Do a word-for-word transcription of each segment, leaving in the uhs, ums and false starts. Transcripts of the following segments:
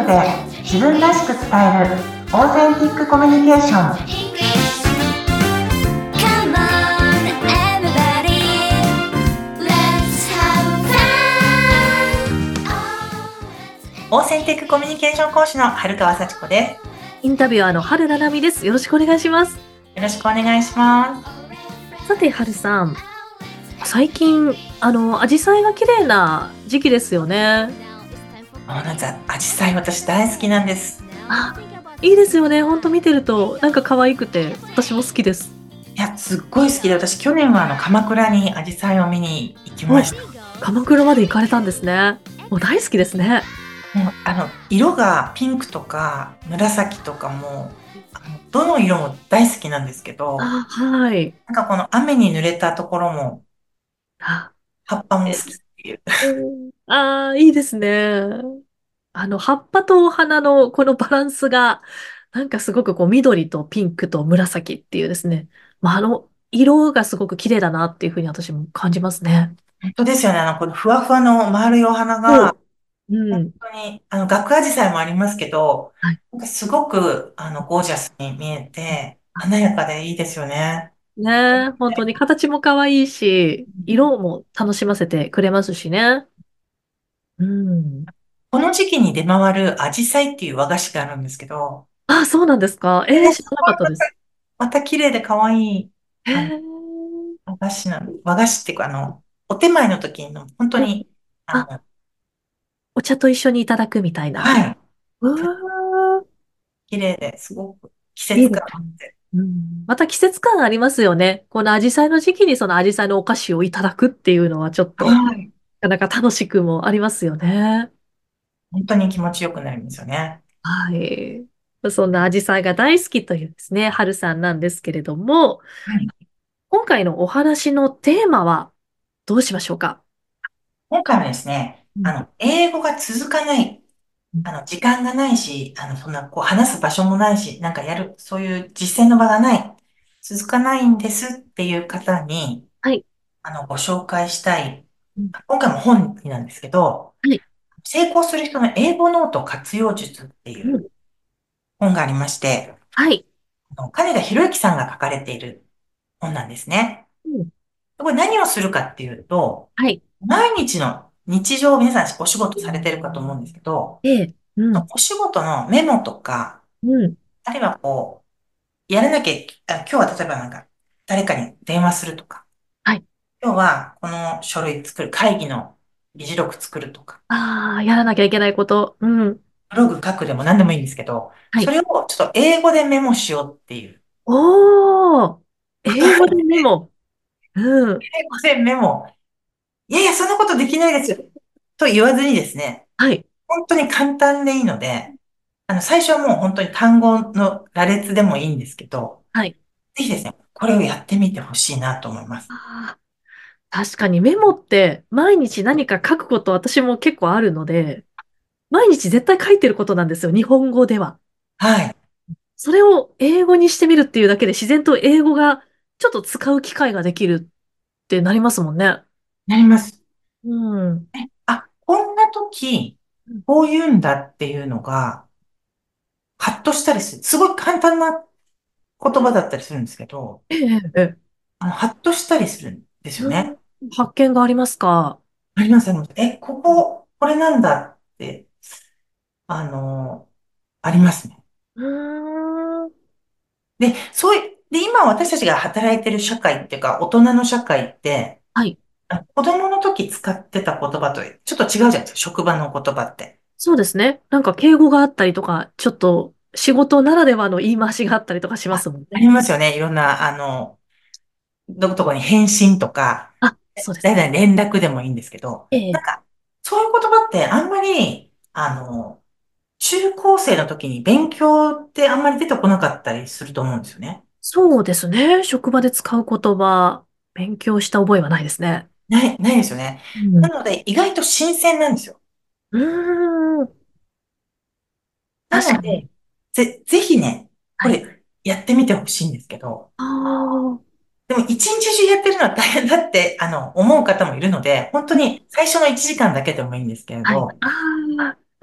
ドで自分らしく伝えるオーセンティックコミュニケーション。オーセンティックコミュニケーション講師の春川幸子です。 インタビュアーの春七海です。よろしくお願いします。 よろしくお願いします。 さて春さん、最近あの紫陽花が綺麗な時期ですよね。 あ、なんか紫陽花私大好きなんです。 あ、いいですよね。本当見てるとなんか可愛くて私も好きです。 いや、すっごい好きで、私去年はあの鎌倉に紫陽花を見に行きました。 鎌倉まで行かれたんですね。もう大好きですね。 もうあの色がピンクとか紫とかもあのどの色も大好きなんですけど、 あ、はい。 なんかこの雨に濡れたところもあ、 葉っぱも好え、 きっていう。 うん、あー、いいですね。あの、葉っぱとお花のこのバランスが、なんかすごくこう緑とピンクと紫っていうですね。まあ、あの、色がすごく綺麗だなっていうふうに私も感じますね。 本当ですよね。あのこのふわふわの丸いお花がそう。う本ん。 当にあのガクアジサイもありますけど、 はい。 なんかすごくあのゴージャスに見えて華やかでいいですよね。 ねえ、本当に形も可愛いし、色も楽しませてくれますしね。うん。 この時期に出回るアジサイっていう和菓子があるんですけど、 あ、そうなんですか。えー、知らなかったです。 また綺麗で可愛い、 へあの、 え。 和菓子なの。和菓子っていうか、あの、お手前の時の、本当うん。 に、ああ、 の、 お茶と一緒にいただくみたいな。 はい。 うわー、 綺麗ですごく季節感いいですね。 あって。 うん。また季節感ありますよね。この紫陽花の時期にその紫陽花のお菓子をいただくっていうのはちょっと、 はい。 なかなか楽しくもありますよね。 本当に気持ちよくなるんですよね。 はい。そんな紫陽花が大好きというですね、春さんなんですけれども、 はい。 今回のお話のテーマはどうしましょうか？ 今回はですね、 うん。 あの、英語が続かない、あの、時間がないし、あの、そんな、こう、話す場所もないし、なんかやる、そういう実践の場がない、続かないんですっていう方に、 はい。 あの、ご紹介したい、 うん。 今回も本になんですけど、 はい。 成功する人の英語ノート活用術っていううん。 本がありまして、 はい。 あの金田博之さんが書かれている本なんですね。 うん。 これ何をするかっていうと、 はい。 毎日の日常、皆さんお仕事されてるかと思うんですけど、 ええ。うん。 お仕事のメモとか、 うん。 あるいはこう、やらなきゃ、あ今日は例えばなんか、誰かに電話するとか、 はい。 今日はこの書類作る、会議の議事録作るとか、 ああ、やらなきゃいけないこと。うん。 ブログ書くでも何でもいいんですけど、 はい。 それをちょっと英語でメモしようっていう。 おー。英語でメモ。うん。 英語でメモ。いやいや、そんなことできないですよ。と言わずにですね、 はい。 本当に簡単でいいので、あの、最初はもう本当に単語の羅列でもいいんですけど、 はい。 ぜひですね、これをやってみてほしいなと思います。 あー、確かにメモって毎日何か書くこと私も結構あるので、毎日絶対書いてることなんですよ。日本語では。 はい。 それを英語にしてみるっていうだけで自然と英語がちょっと使う機会ができるってなりますもんね。 なります。 うん。 えあ、こんな時、こう言うんだっていうのが、ハッとしたりする。すごい簡単な言葉だったりするんですけど、 ええ、ええ。 あの、ハッとしたりするんですよね。 うん。発見がありますか？ あります、あります。え、ここ、これなんだって、あの、ありますね。 うーん。 で、そういう、で、今私たちが働いてる社会っていうか、大人の社会って、 はい。 あ子供の時使ってた言葉とちょっと違うじゃないですか、職場の言葉って。 そうですね。なんか敬語があったりとか、ちょっと仕事ならではの言い回しがあったりとかしまあ、 すもんありね。 ますよね。いろんな、あの、どことこに返信とか、 あ、そうですね。 誰々に連絡でもいいんですけど、 ええ。 なんか、そういう言葉ってあんまり、あの、中高生の時に勉強ってあんまり出てこなかったりすると思うんですよね。 そうですね。職場で使う言葉、勉強した覚えはないですね。 ない、ないですよね。 うん。 なので、意外と新鮮なんですよ。 うーん。 な確かに。 ので、ぜ、ぜひね、こはい。 れ、やってみてほしいんですけど、 ああ。 でも一日中やってるのは大変だって、あの、思う方もいるので、本当に最初のいちじかんだけでもいいんですけれはい。 ど、 ああ。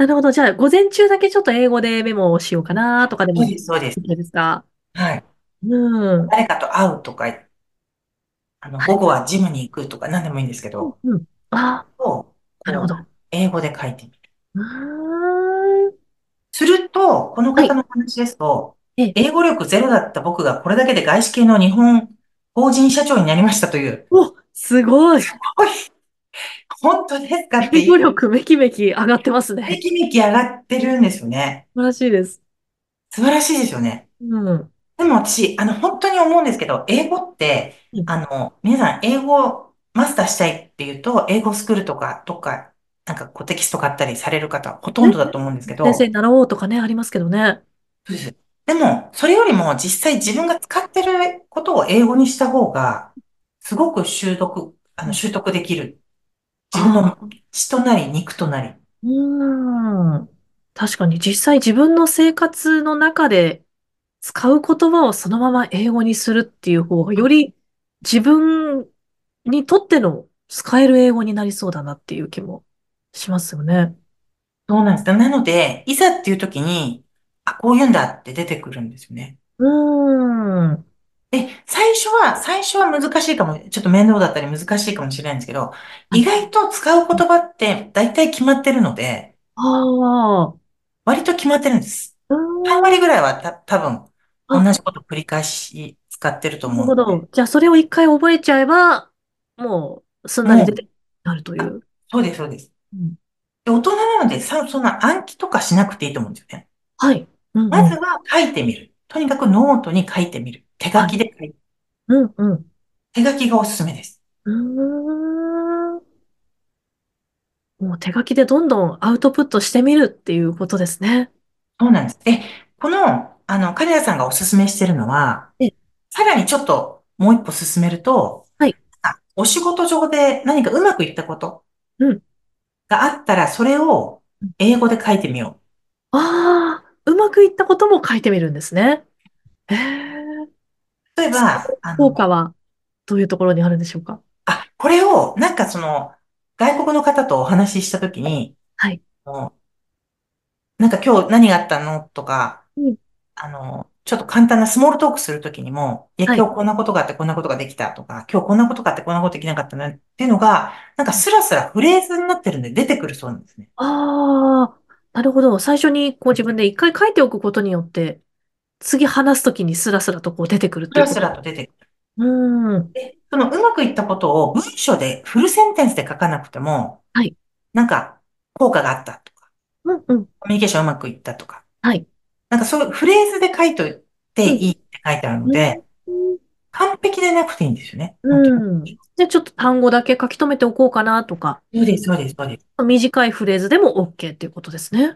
なるほど。じゃあ、午前中だけちょっと英語でメモをしようかなとかでも、 そうです、そうです。 いいですか？ はい。 うん。 誰かと会うとか、あの、 はい。 午後はジムに行くとか何でもいいんですけど、 うんうん。あを、 あ、なるほど。 こう、英語で書いてみる。 うーん。 すると、このはい。 方の話ですと、 え、 英語力ゼロだった僕がこれだけで外資系の日本法人社長になりましたという、 お、すごい。 おい、本当ですかって英いう、 語力めきめき上がってますね。 めきめき上がってるんですよね。 素晴らしいです。 素晴らしいですよね。 うん。 でも私、あの、本当に思うんですけど、英語って、 うんあの、皆さん、英語をマスターしたいっていうと、英語スクールとか、とか、なんかこうテキスト買ったりされる方、ほとんね、 どだと思うんですけど、 先生に習おうとかね、ありますけどね。 そうです。でも、それよりも実際自分が使ってることを英語にした方が、すごく習得、あの、 うん。 習得できる。自分のああ、 血となり肉となり。 うーん。確かに実際自分の生活の中で使う言葉をそのまま英語にするっていう方が、より自分にとっての使える英語になりそうだなっていう気もしますよね。 そうなんです。なので、いざっていう時に、あ、こう言うんだって出てくるんですよね。 うーん。 で、最初は、最初は難しいかも、ちょっと面倒だったり難しいかもしれないんですけど、 はい。 意外と使う言葉って大体決まってるので、 ああ、 割と決まってるんです。 うさんーん。 割ぐらいはた多分、 あ、 同じこと繰り返し使ってるとなる思うので、 ほど。じゃあそれを一回覚えちゃえば、もうすんなり出てもう、 なるといあ、 う。 そうです、そうです。 うん。 で、大人なので、さ、そんな暗記とかしなくていいと思うんですよね。 はい。うんうん。 まずは書いてみる。とにかくノートに書いてみる。手書はい。 きで書いて、 うんうん。 手書きがおすすめです。 うーん。もう手書きでどんどんアウトプットしてみるっていうことですね。 そうなんです。で、この、あの、カリアさんがおすすめしてるのは、 え、 さらにちょっともう一歩進めると、 はい。 あ、お仕事上で何かうまくいったことうん。 があったら、それを英語で書いてみよああ、うまくいったことも書いてみるんですね。へえ。 う。例えそば、 のあの、 効果はどういうところにあるんでしょうか？ あ、これを、なんかその、外国の方とお話ししたときに、 はい。 もうなんか今日何があったのとか、 うん。 あの、ちょっと簡単なスモールトークするときにも、いや、 はい。 今日こんなことがあってこんなことができたとか、今日こんなことがあってこんなことできなかったなっていうのが、なんかスラスラフレーズになってるんで出てくるそうなんですね。 ああ、なるほど。最初にこう自分で一回書いておくことによって、次話すときにスラスラとこう出てくるっスラスていうこと。 ラと出てくる。 うーん。 で、そのうまくいったことを文章でフルセンテンスで書かなくても、 はい。 なんか効果があったとか、 うんうん。 コミュニケーションうまくいったとか、 はい。 なんかそういうフレーズで書いといてうん。 いいって書いてあるのうん。 で、完璧でなくていいんですよね。本当うん。で、ちょっと単語だけ書き留めておこうかなとか、 に。そうです、そうです、そうです。 短いフレーズでも OK っていうことですね。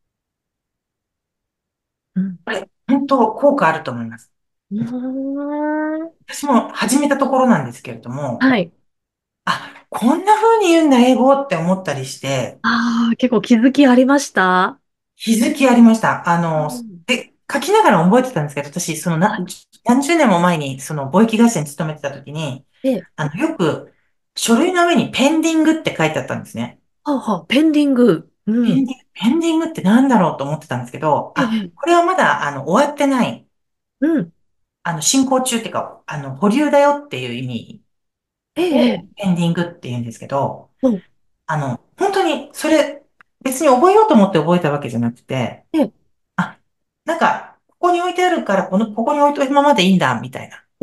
うん。 これ、本当効果あると思います。 うーん。 私も始めたところなんですけれども、 はい。 あ、こんな風に言うんだ、英語って思ったりして、 ああ、結構気づきありました？ 気づきありました。あの、 うん。 で、書きながら覚えてたんですけど、私、そのな、何十年も前に、その貿易会社に勤めてた時に、 で、 あの、よく、書類の上にペンディングって書いてあったんですね。 はあはあ、ペンディング。うん。 ペンディング、ペンディングって何だろうと思ってたんですけど、あ、 ええ、 これはまだ、あの、終わってない、 うん。 あの、進行中っていうか、あの、保留だよっていう意味ええ、えを、 え、 ペンディングって言うんですけど、 うん。 あの、本当に、それ、別に覚えようと思って覚えたわけじゃなくて、 ええ、 あ、なんか、ここに置いてあるから、この、ここに置いといたままでいいんだ、みたいな。っうん。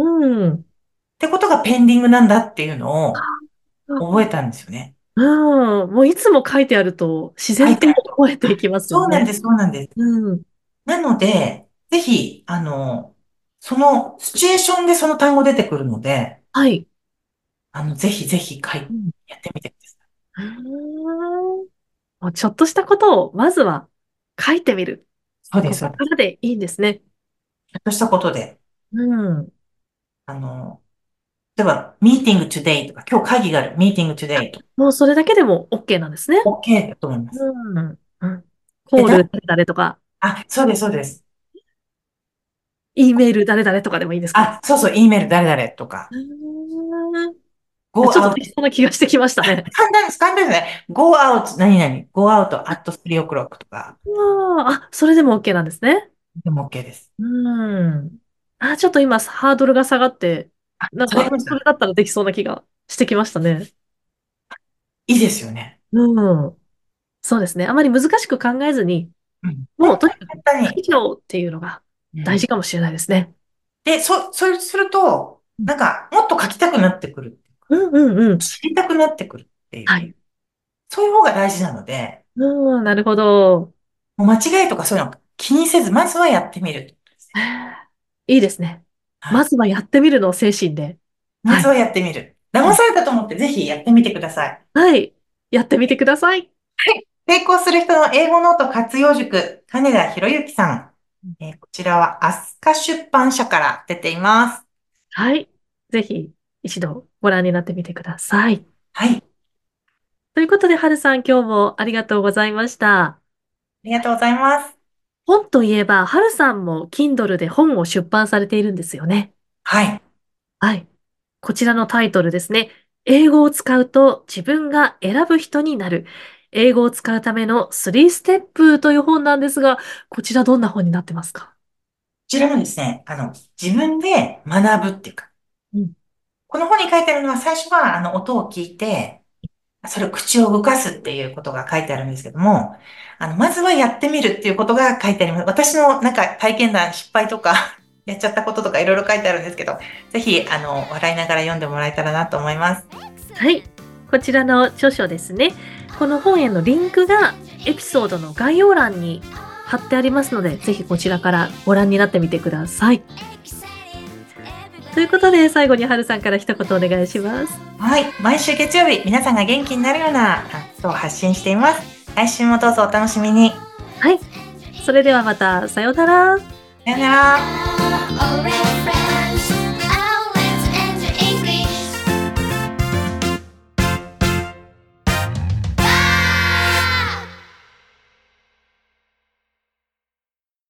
てことがペンディングなんだっていうのを覚えたんですよね。 うん。もういつも書いてあると自然と書いてあると。 覚えていあ、 きますよね。 そうなんです、そうなんです。 うん。 なので、ぜひ、あの、その、シチュエーションでその単語出てくるので、 はい。 あの、ぜひぜひ書い、 うん。 やってみてください。 うーん。もうちょっとしたことを、まずは書いてみる。 そうです、 ここそうです。 からでいいんですね。 ちょっとしたことで、 うん。 あの、例えば、ミーティング today とか、今日会議がある、ミーティングあ、 today とか、 もうそれだけでも OK なんですね。 OK だと思います。 うん。うん。 で、 コールだ、 誰々とか、 あ、そうです、そうです。 E メール誰々とかでもいいですか？ あ、そうそう、E メール誰々とか、 うーん。 go ちょっとで out。 きそうな気がしてきましたね。 簡単です、簡単ですね。go out 何々、go out at three o'clock とか、 ああ、それでも OK なんですね。 でも OK です。 うん。あ、ちょっと今、ハードルが下がって、 あ、 なんか、 下がりました。 それだったらできそうな気がしてきましたね。 いいですよね。 うん。そうですね。あまり難しく考えずに、 うん。 もうとにかく本当に簡単に。 書いちゃおうっていうのがうん。 大事かもしれないですね。 で、そ、そうすると、 うんなんか、もっと書きたくなってくる。 うんうんうん。 知りたくなってくるっていう。 はい。 そういう方が大事なので、 うん、なるほど。 もう間違いとかそういうの気にせず、まずはやってみる。 へーいいですね。 はい。 まずはやってみるのを精神で。はい。 まずはやってみる。騙うんされたと思ってぜひやってみてください。 はい。やってみてください。 成功する人の英語ノート活用塾、金田博之さん。えーこちらは飛鳥出版社から出ています。 はい。ぜひ一度ご覧になってみてください。 はい。 ということで、はるさん、今日もありがとうございました。 ありがとうございます。 本といえば、はるさんも Kindle で本を出版されているんですよね。 はい。 はい。こちらのタイトルですね。英語を使うと自分が選ぶ人になる。英語を使うためのスリーステップという本なんですが、こちらどんな本になってますか？ こちらもですね、あの、自分で学ぶっていうか、 うん。 この本に書いてあるのは最初はあの音を聞いて、それを口を動かすっていうことが書いてあるんですけども、あの、まずはやってみるっていうことが書いてあります。私のなんか体験談、失敗とかやっちゃったこととかいろいろ書いてあるんですけど、ぜひ、あの、笑いながら読んでもらえたらなと思います。 はい。こちらの著書ですね。この本へのリンクがエピソードの概要欄に貼ってありますので、ぜひこちらからご覧になってみてください。ということで、最後にはるさんから一言お願いします。 はい。毎週月曜日、皆さんが元気になるようなことを発信しています。来週もどうぞお楽しみに。 はい。それではまた、さようなら。 さよなら。